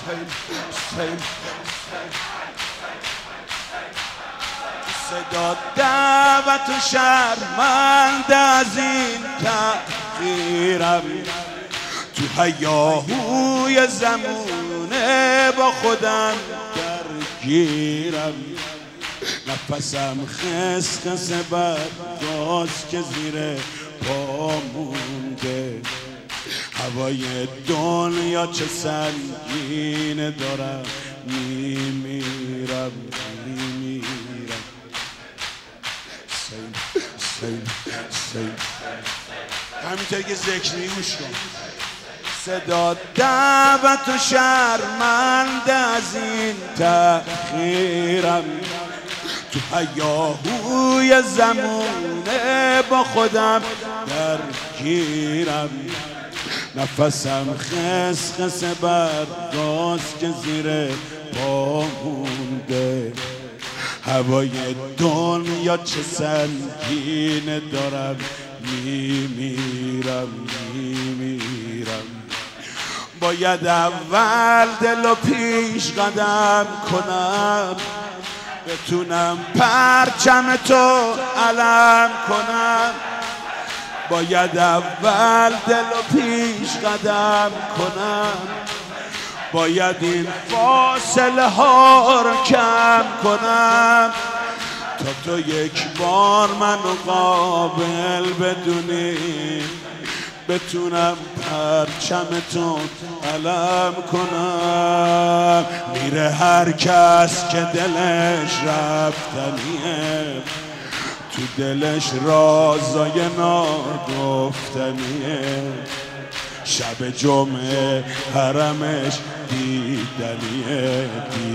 صدا دعوت و شرمنده از این تأخیرم، تو هیاهوی زمونه با خودم درگیرم. نفسم خسخس بدگاز که زیر پا مونده، هوای دنیا چه سنگینه دارم میمیرم. همینطوری که ذکر میگوش کن. صدا دعوت و شرمنده از این تأخیرم، تو هیاهوی زمونه با خودم درگیرم. نفسم خسخس برگاز که زیر پا مونده، هوای دنیا چه سنگینه دارم میمیرم. باید اول دلو پیش قدم کنم، بتونم پرچم تو علم کنم. باید اول دلو پیش قدم کنم، باید این فاصله ها رو کم کنم، تا تو یک بار منو قابل بدونی، بتونم پرچم تو علم کنم. میره هر کس که دلش رفتنیه، تو دلش رازای ناگفتنیه. شب جمعه حرمش دیدنیه.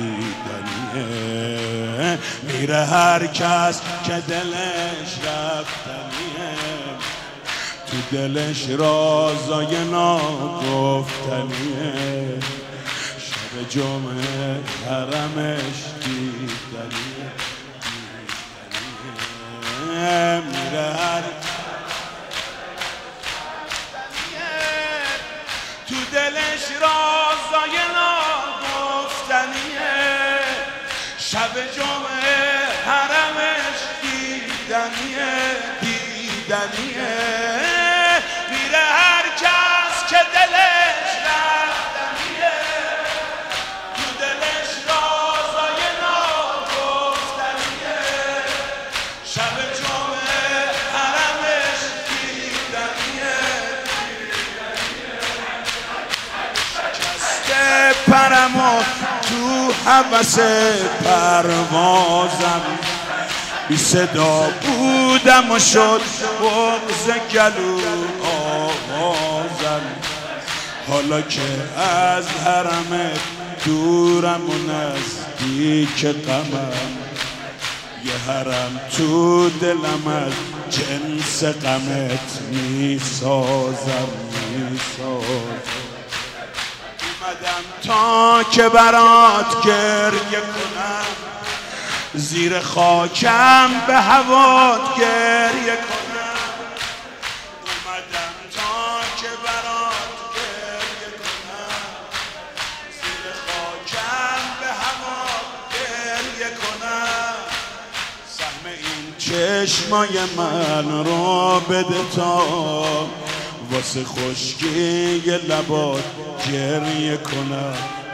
میره هر کس که دلش رفتنیه، تو دلش رازای ناگفتنیه. شب جمعه حرمش دیدنیه. میره هر تو دلش رازای ناگفتنیه. شب جمعه حرمش دیدنیه. میره هر کس که دلش رفتنیه، تو دلش رازای ناگفتنیه. شب جمعه حرمش دیدنیه. شکسته پرمو تو هوس پروازم، بی صدا بودم و شد بغض گلو آوازم. حالا که از حرمت دورم و نزدیک غمم، یه حرم تو دلم از جنس غمت میسازم. اومدم تا که برات گریه کنم، زیر خاکم به هوات گریه کنم. اومدم تا که برات گریه کنم، زیر خاکم به هوات گریه کنم. سهم این چشمای من رو بده تا واسه خشکی لبات گریه کنم.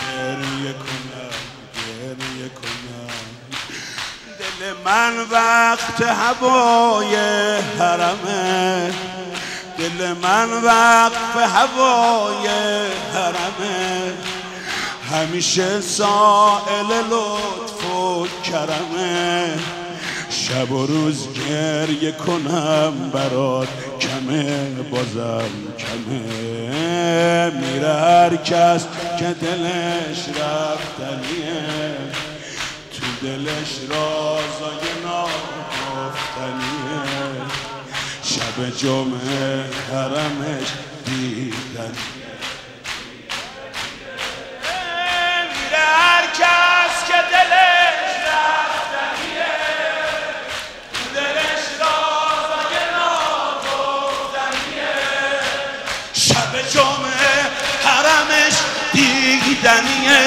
دل من وقت هوای حرمه، دل من وقت هوای حرمه. همیشه سائل لطف و کرمه، شب و روز گریه کنم برات کمه، بازم کمه. میره هر کس که دلش رفتنیه، تو دلش رازای ناگفتنیه. شب جمعه حرمش دیدنیه. میره هر کس که دلش رفتنیه، تو دلش رازای ناگفتنیه. شب جمعه حرمش دیدنیه.